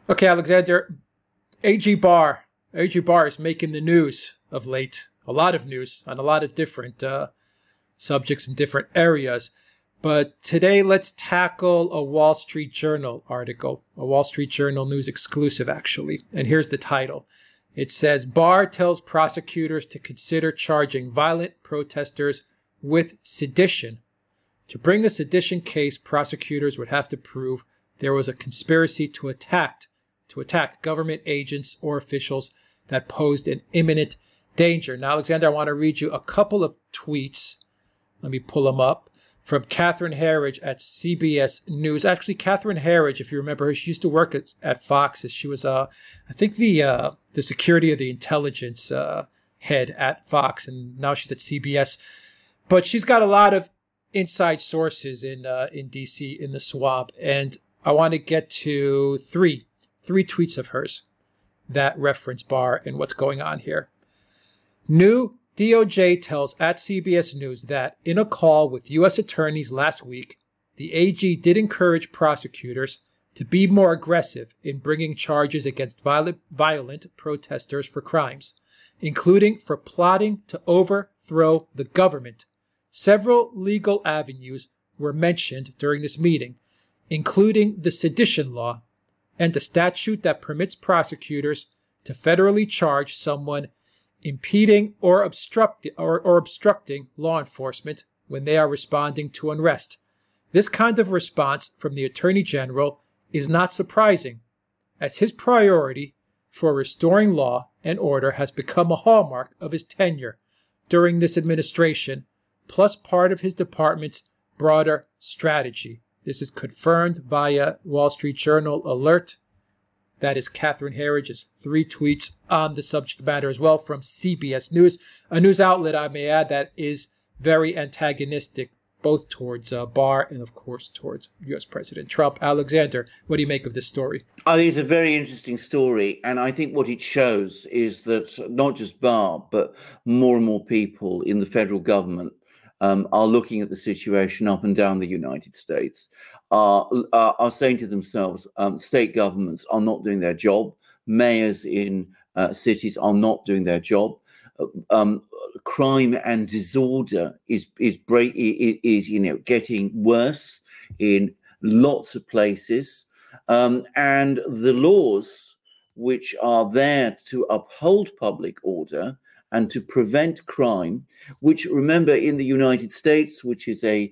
Okay, Alexander, AG Barr. AG Barr is making the news of late. A lot of news on a lot of different subjects in different areas. But today, let's tackle a Wall Street Journal article, a Wall Street Journal news exclusive, actually. And here's the title. It says, Barr tells prosecutors to consider charging violent protesters with sedition. To bring a sedition case, prosecutors would have to prove there was a conspiracy to attack government agents or officials that posed an imminent danger. Now, Alexander, I want to read you a couple of tweets. Let me pull them up. From Catherine Herridge at CBS News. Actually, Catherine Herridge, if you remember her, she used to work at Fox. She was, I think, the security of the intelligence head at Fox, and now she's at CBS. But she's got a lot of inside sources in D.C. in the swamp, and I want to get to three tweets of hers that reference Barr and what's going on here. New DOJ tells at CBS News that in a call with U.S. attorneys last week, the AG did encourage prosecutors to be more aggressive in bringing charges against violent protesters for crimes, including for plotting to overthrow the government. Several legal avenues were mentioned during this meeting, including the sedition law and a statute that permits prosecutors to federally charge someone impeding or obstructing law enforcement when they are responding to unrest. This kind of response from the Attorney General is not surprising, as his priority for restoring law and order has become a hallmark of his tenure during this administration, plus part of his department's broader strategy. This is confirmed via Wall Street Journal alert. That is Catherine Herridge's 3 tweets on the subject matter as well from CBS News, a news outlet, I may add, that is very antagonistic both towards Barr and, of course, towards U.S. President Trump. Alexander, what do you make of this story? I think it's a very interesting story, and I think what it shows is that not just Barr, but more and more people in the federal government are looking at the situation up and down the United States, are saying to themselves, state governments are not doing their job, mayors in cities are not doing their job, crime and disorder is getting worse in lots of places, and the laws which are there to uphold public order and to prevent crime, which, remember, in the United States, which is a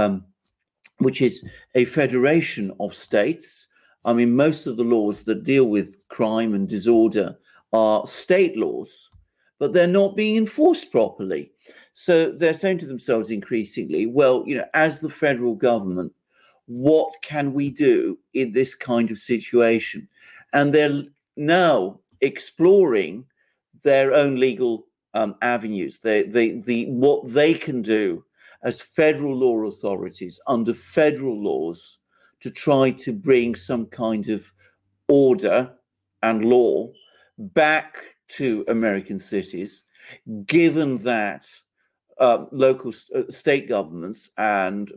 federation of states. I mean, most of the laws that deal with crime and disorder are state laws, but they're not being enforced properly. So they're saying to themselves increasingly, well, as the federal government, what can we do in this kind of situation? And they're now exploring their own legal avenues. What they can do as federal law authorities under federal laws to try to bring some kind of order and law back to American cities, given that local state governments and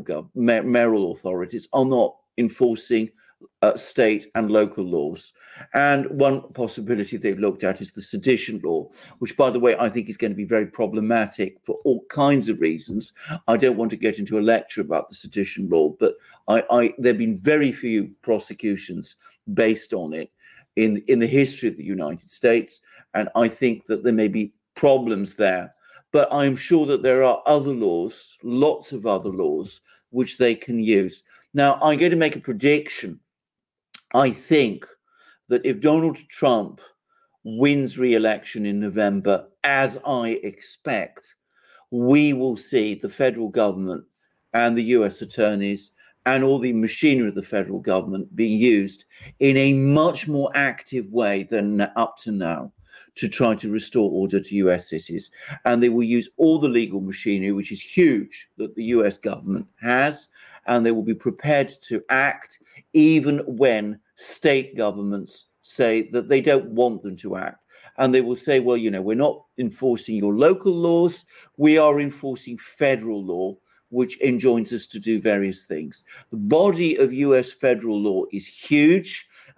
mayoral authorities are not enforcing state and local laws. And one possibility they've looked at is the sedition law, which, by the way, I think is going to be very problematic for all kinds of reasons. I don't want to get into a lecture about the sedition law, but there have been very few prosecutions based on it in the history of the United States, and I think that there may be problems there. But I'm sure that there are other laws, lots of other laws, which they can use. Now, I'm going to make a prediction. I think that if Donald Trump wins re-election in November, as I expect, we will see the federal government and the US attorneys and all the machinery of the federal government being used in a much more active way than up to now to try to restore order to US cities. And they will use all the legal machinery, which is huge, that the US government has, and they will be prepared to act even when state governments say that they don't want them to act. And they will say, well, we're not enforcing your local laws, we are enforcing federal law, which enjoins us to do various things. The body of US federal law is huge,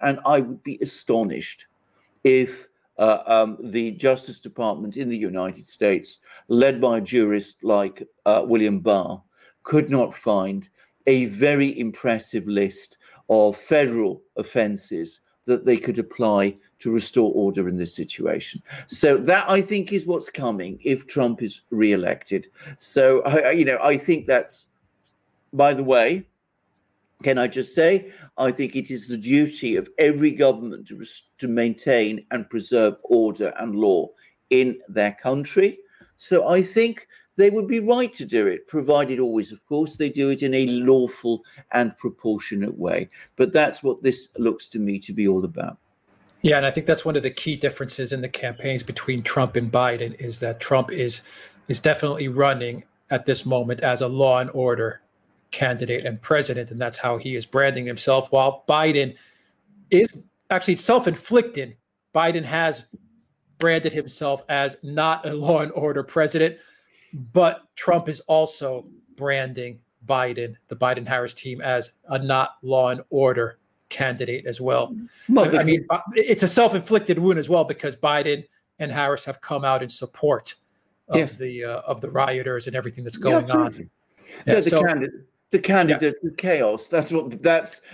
And I would be astonished if the Justice Department in the United States, led by a jurist like William Barr, could not find a very impressive list of federal offenses that they could apply to restore order in this situation. So that, I think, is what's coming if Trump is re-elected. So, I think that's, by the way, can I just say, I think it is the duty of every government to maintain and preserve order and law in their country. So I think they would be right to do it, provided always, of course, they do it in a lawful and proportionate way. But that's what this looks to me to be all about. Yeah, and I think that's one of the key differences in the campaigns between Trump and Biden is that Trump is definitely running at this moment as a law and order candidate and president, and that's how he is branding himself, while Biden is actually self-inflicted. Biden has branded himself as not a law and order president, but Trump is also branding Biden, the Biden-Harris team, as a not law and order candidate as well. I mean, it's a self-inflicted wound as well, because Biden and Harris have come out in support of the rioters and everything that's going on. Yeah, the candidates of chaos. That's what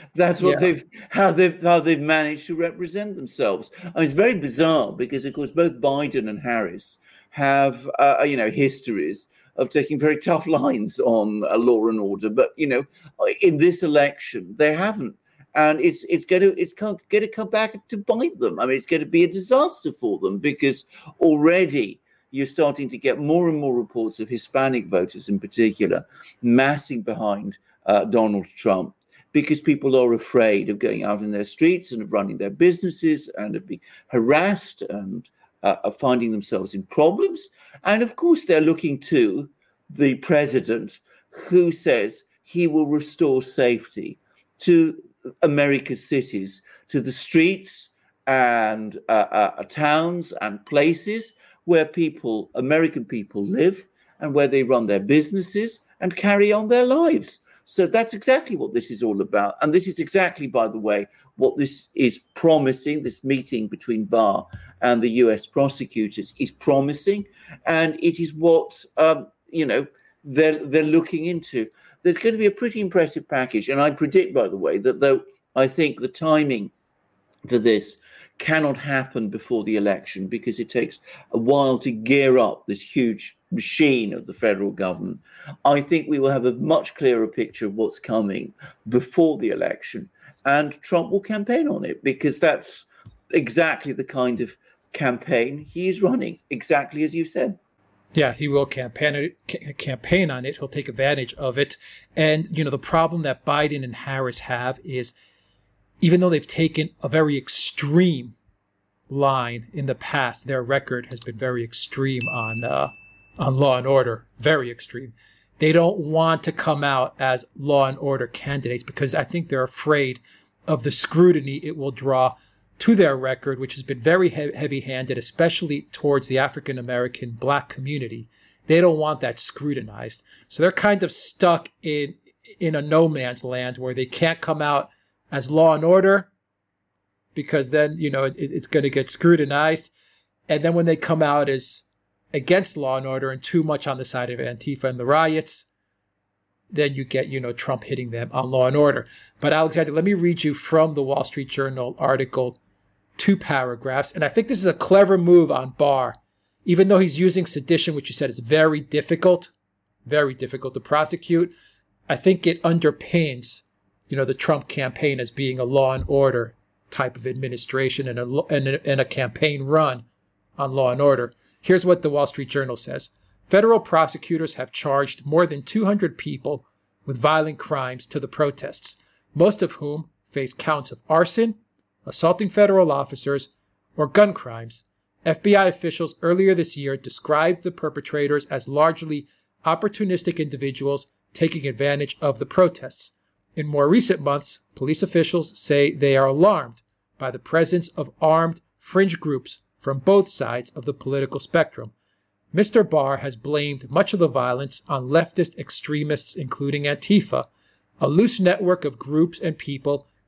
they've managed to represent themselves. I mean, it's very bizarre because, of course, both Biden and Harris have histories of taking very tough lines on law and order, but in this election they haven't, and it's going to come back to bite them. I mean, it's going to be a disaster for them, because already you're starting to get more and more reports of Hispanic voters in particular massing behind Donald Trump, because people are afraid of going out in their streets and of running their businesses and of being harassed and of finding themselves in problems. And of course, they're looking to the president, who says he will restore safety to America's cities, to the streets and towns and places where American people live and where they run their businesses and carry on their lives. So that's exactly what this is all about. And this is exactly, by the way, what this is promising. This meeting between Barr and the US prosecutors is promising. And it is what, they're looking into. There's going to be a pretty impressive package. And I predict, by the way, that though I think the timing for this cannot happen before the election, because it takes a while to gear up this huge machine of the federal government, I think we will have a much clearer picture of what's coming before the election, and Trump will campaign on it, because that's exactly the kind of campaign he is running, exactly as you said. Yeah, he will campaign on it. He'll take advantage of it. And, the problem that Biden and Harris have is, even though they've taken a very extreme line in the past, their record has been very extreme on law and order, very extreme. They don't want to come out as law and order candidates, because I think they're afraid of the scrutiny it will draw to their record, which has been very heavy-handed, especially towards the African-American Black community. They don't want that scrutinized. So they're kind of stuck in a no man's land where they can't come out as law and order, because then, it's going to get scrutinized. And then when they come out as against law and order and too much on the side of Antifa and the riots, then you get, Trump hitting them on law and order. But Alexander, let me read you from the Wall Street Journal article, 2 paragraphs. And I think this is a clever move on Barr, even though he's using sedition, which you said is very difficult to prosecute. I think it underpins, the Trump campaign as being a law and order type of administration and a campaign run on law and order. Here's what the Wall Street Journal says. Federal prosecutors have charged more than 200 people with violent crimes to the protests, most of whom face counts of arson, assaulting federal officers, or gun crimes. FBI officials earlier this year described the perpetrators as largely opportunistic individuals taking advantage of the protests. In more recent months, police officials say they are alarmed by the presence of armed fringe groups from both sides of the political spectrum. Mr. Barr has blamed much of the violence on leftist extremists, including Antifa, a loose network of groups and people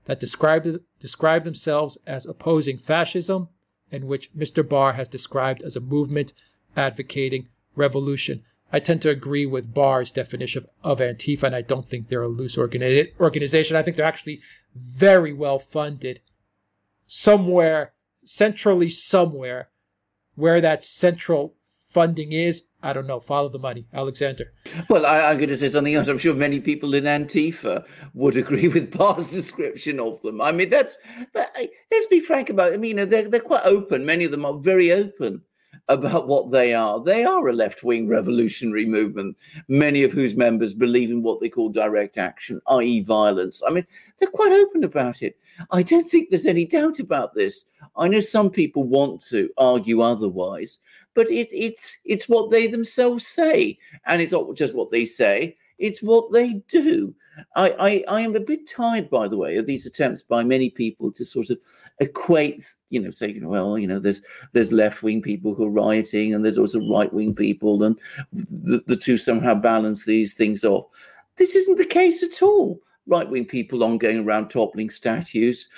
that describe themselves as opposing fascism, and which Mr. Barr has described as a movement advocating revolution. I tend to agree with Barr's definition of Antifa, and I don't think they're a loose organization. I think they're actually very well funded somewhere, centrally somewhere, where that central funding is. I don't know. Follow the money. Alexander. Well, I'm going to say something else. I'm sure many people in Antifa would agree with Barr's description of them. I mean, let's be frank about it. I mean, they're quite open. Many of them are very open about what they are. They are a left-wing revolutionary movement, many of whose members believe in what they call direct action, i.e. violence. I mean, they're quite open about it. I don't think there's any doubt about this. I know some people want to argue otherwise, but it's what they themselves say. And it's not just what they say, it's what they do. I am a bit tired, by the way, of these attempts by many people to sort of equate, say, there's left-wing people who are rioting and there's also right-wing people, and the two somehow balance these things off. This isn't the case at all. Right-wing people aren't going around toppling statues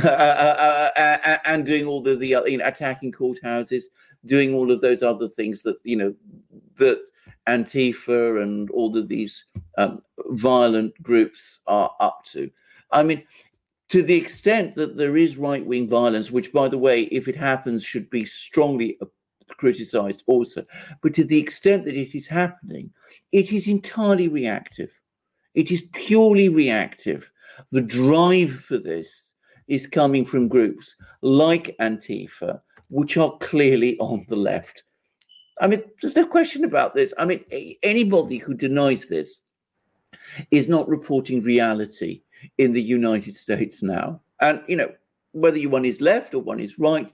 and doing all the attacking courthouses, doing all of those other things that, that Antifa and all of these violent groups are up to. I mean, to the extent that there is right-wing violence, which, by the way, if it happens, should be strongly criticized also, but to the extent that it is happening, it is entirely reactive. It is purely reactive. The drive for this is coming from groups like Antifa, which are clearly on the left. I mean, there's no question about this. I mean, anybody who denies this is not reporting reality in the United States now. And, whether one is left or one is right,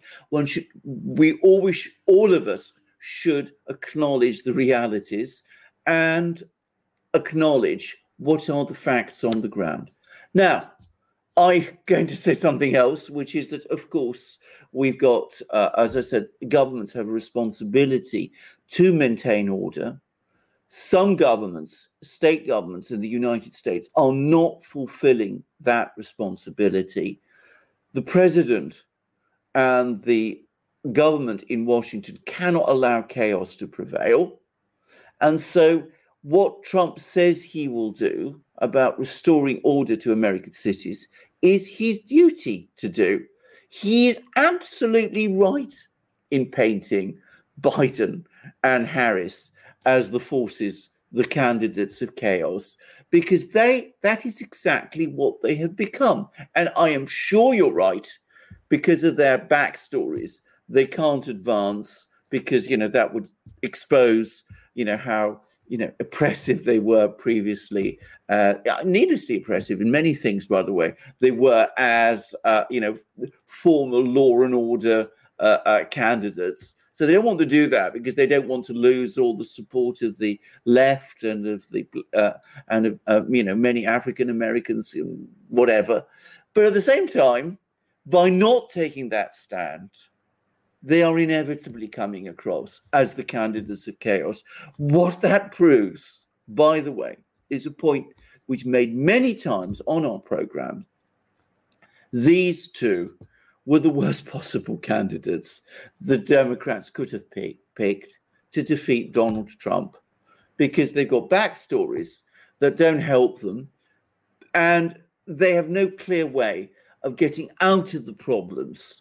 all of us should acknowledge the realities and acknowledge what are the facts on the ground. Now, I'm going to say something else, which is that, of course, we've got, as I said, governments have a responsibility to maintain order. Some governments, state governments in the United States, are not fulfilling that responsibility. The president and the government in Washington cannot allow chaos to prevail. And so what Trump says he will do about restoring order to American cities is his duty to do. He is absolutely right in painting Biden and Harris as the forces, the candidates of chaos, because that is exactly what they have become. And I am sure you're right, because of their backstories. They can't advance because, that would expose, how, oppressive they were previously, needlessly oppressive in many things, by the way. They were as, former law and order candidates. So they don't want to do that because they don't want to lose all the support of the left and of the many African Americans, whatever. But at the same time, by not taking that stand, they are inevitably coming across as the candidates of chaos. What that proves, by the way, is a point which made many times on our program. These two were the worst possible candidates the Democrats could have picked to defeat Donald Trump, because they've got backstories that don't help them, and they have no clear way of getting out of the problems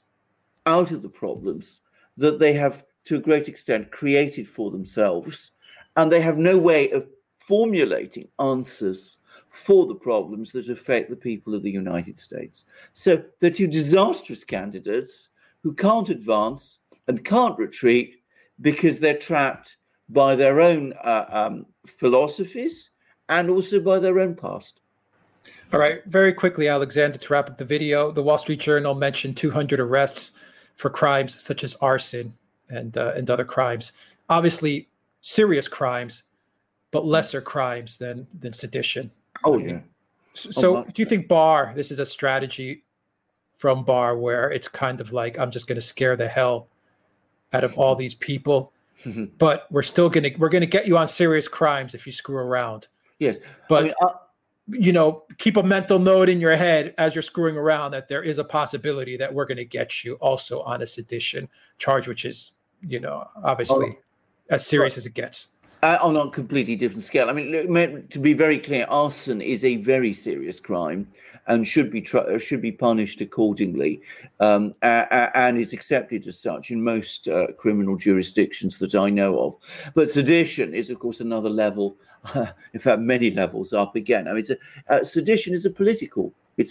that they have, to a great extent, created for themselves, and they have no way of formulating answers for the problems that affect the people of the United States. So they're two disastrous candidates who can't advance and can't retreat because they're trapped by their own philosophies and also by their own past. All right, very quickly, Alexander, to wrap up the video, the Wall Street Journal mentioned 200 arrests for crimes such as arson and other crimes. Obviously, serious crimes, but lesser crimes than sedition. Oh, yeah. So do you think this is a strategy from Barr where it's kind of like, I'm just going to scare the hell out of all these people, but we're going to get you on serious crimes if you screw around? Yes. But keep a mental note in your head as you're screwing around that there is a possibility that we're going to get you also on a sedition charge, which is, obviously as serious as it gets. On a completely different scale. I mean, to be very clear, arson is a very serious crime and should be punished accordingly, and is accepted as such in most criminal jurisdictions that I know of. But sedition is, of course, another level. In fact, many levels up again. I mean, sedition is a political. It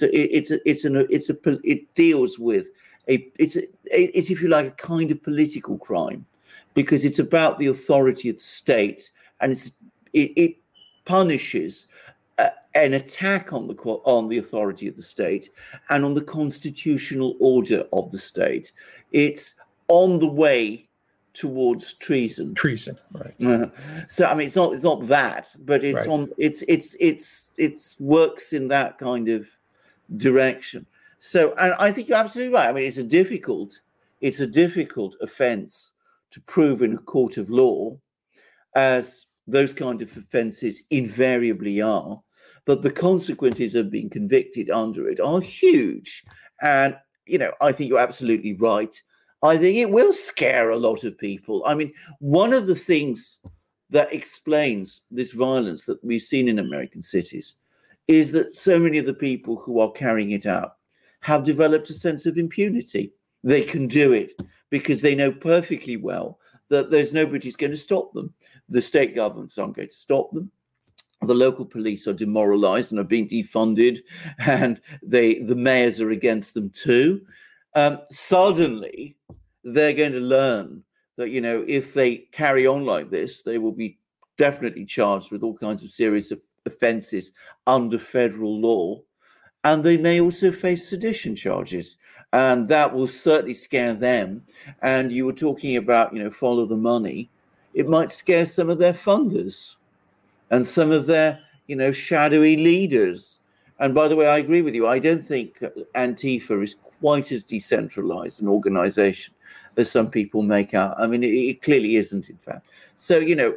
deals with it's if you like a kind of political crime, because it's about the authority of the state, and it punishes an attack on the authority of the state and on the constitutional order of the state. It's on the way towards treason. Treason, right? So I mean, it's not that, but it's right. It's works in that kind of direction. So, and I think you're absolutely right. I mean, it's a difficult offence to prove in a court of law, as those kind of offences invariably are, but the consequences of being convicted under it are huge. And, I think you're absolutely right. I think it will scare a lot of people. I mean, one of the things that explains this violence that we've seen in American cities is that so many of the people who are carrying it out have developed a sense of impunity. They can do it because they know perfectly well that there's nobody's going to stop them. The state governments aren't going to stop them. The local police are demoralized and are being defunded, and the mayors are against them too. Suddenly, they're going to learn that, if they carry on like this, they will be definitely charged with all kinds of serious offences under federal law. And they may also face sedition charges. And that will certainly scare them. And you were talking about, follow the money. It might scare some of their funders and some of their, shadowy leaders. And by the way, I agree with you. I don't think Antifa is quite as decentralized an organization as some people make out. I mean, it clearly isn't, in fact. So,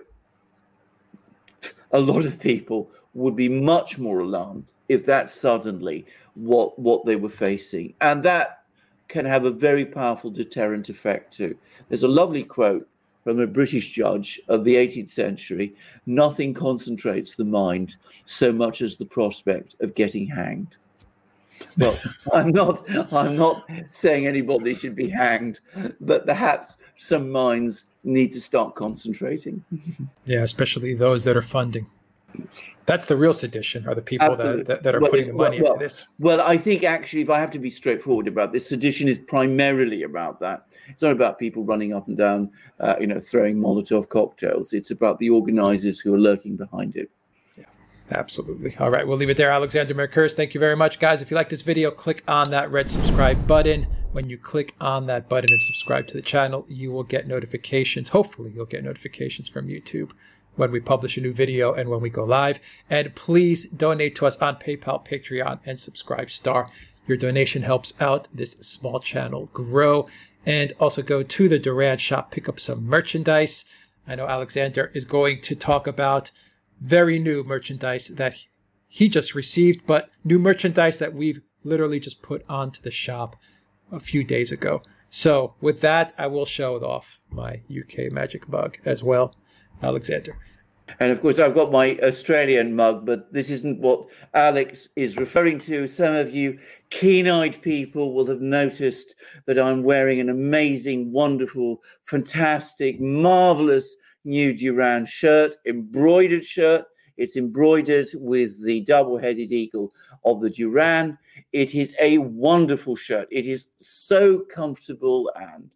a lot of people would be much more alarmed if that's suddenly what they were facing. And that can have a very powerful deterrent effect too. There's a lovely quote from a British judge of the 18th century: "Nothing concentrates the mind so much as the prospect of getting hanged." Well, I'm not saying anybody should be hanged, but perhaps some minds need to start concentrating. Yeah, especially those that are funding. That's the real sedition, are the people that are putting the money into this. Well, I think actually, if I have to be straightforward about this, sedition is primarily about that. It's not about people running up and down, throwing Molotov cocktails. It's about the organizers who are lurking behind it. Yeah, absolutely. All right, we'll leave it there. Alexander Mercouris, thank you very much, guys. If you like this video, click on that red subscribe button. When you click on that button and subscribe to the channel, you will get notifications. Hopefully, you'll get notifications from YouTube when we publish a new video and when we go live. And please donate to us on PayPal, Patreon, and Subscribestar. Your donation helps out this small channel grow. And also go to the Duran shop, pick up some merchandise. I know Alexander is going to talk about very new merchandise that he just received, but new merchandise that we've literally just put onto the shop a few days ago. So with that, I will show off my UK Magic mug as well. Alexander. And of course, I've got my Australian mug, but this isn't what Alex is referring to. Some of you keen-eyed people will have noticed that I'm wearing an amazing, wonderful, fantastic, marvelous new Duran shirt, embroidered shirt. It's embroidered with the double-headed eagle of the Duran. It is a wonderful shirt. It is so comfortable and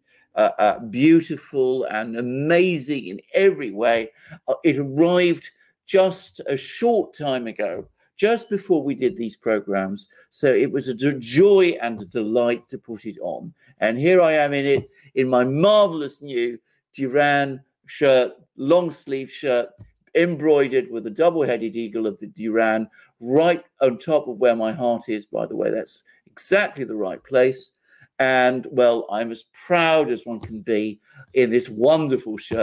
beautiful and amazing in every way. It arrived just a short time ago, just before we did these programs. So it was a joy and a delight to put it on. And here I am in it, in my marvelous new Duran shirt, long sleeve shirt, embroidered with the double-headed eagle of the Duran right on top of where my heart is. By the way, that's exactly the right place. And, well, I'm as proud as one can be in this wonderful shirt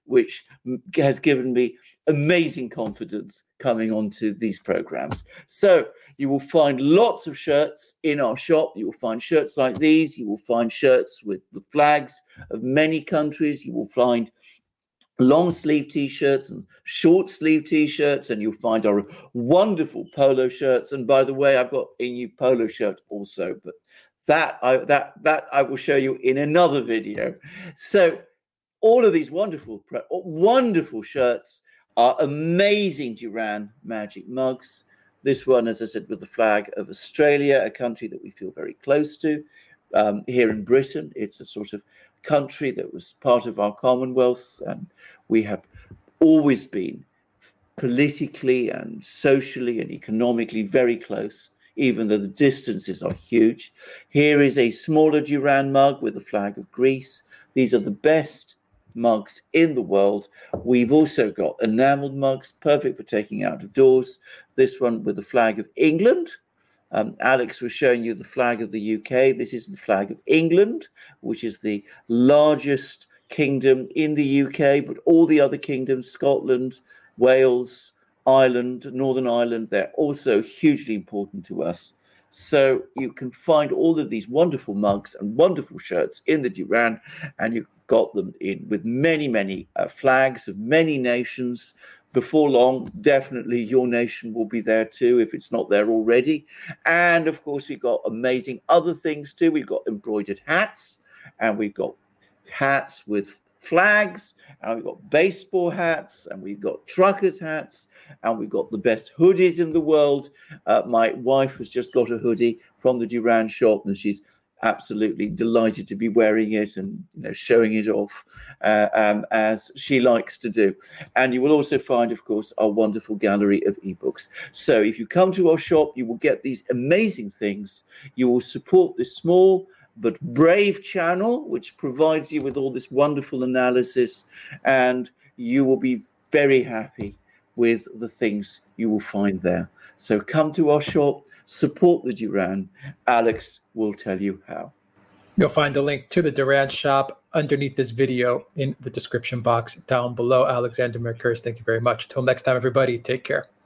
which has given me amazing confidence coming onto these programs. So you will find lots of shirts in our shop. You will find shirts like these. You will find shirts with the flags of many countries. You will find long sleeve t-shirts and short sleeve t-shirts, and you'll find our wonderful polo shirts. And by the way, I've got a new polo shirt also, but that I will show you in another video. So all of these wonderful shirts are amazing Duran Magic mugs. This one, as I said, with the flag of Australia, a country that we feel very close to. Here in Britain, it's a sort of country that was part of our Commonwealth, and we have always been politically and socially and economically very close, even though the distances are huge. Here is a smaller Duran mug with the flag of Greece. These are the best mugs in the world. We've also got enameled mugs, perfect for taking out of doors. This one with the flag of England. Alex was showing you the flag of the UK. This is the flag of England, which is the largest kingdom in the UK, but all the other kingdoms, Scotland, Wales, Ireland, Northern Ireland, they're also hugely important to us. So you can find all of these wonderful mugs and wonderful shirts in the Duran, and you've got them in with many flags of many nations. Before long, definitely your nation will be there too, if it's not there already. And of course, we've got amazing other things too. We've got embroidered hats, and we've got hats with flags, and we've got baseball hats, and we've got truckers hats, and we've got the best hoodies in the world. My wife has just got a hoodie from the Duran shop, and she's absolutely delighted to be wearing it and showing it off as she likes to do. And you will also find, of course, our wonderful gallery of ebooks. So if you come to our shop, you will get these amazing things. You will support this small but brave channel, which provides you with all this wonderful analysis, and you will be very happy with the things you will find there. So come to our shop, support the Duran. Alex will tell you how. You'll find the link to the Duran shop underneath this video in the description box down below. Alexander Mercouris, thank you very much. Until next time, everybody, take care.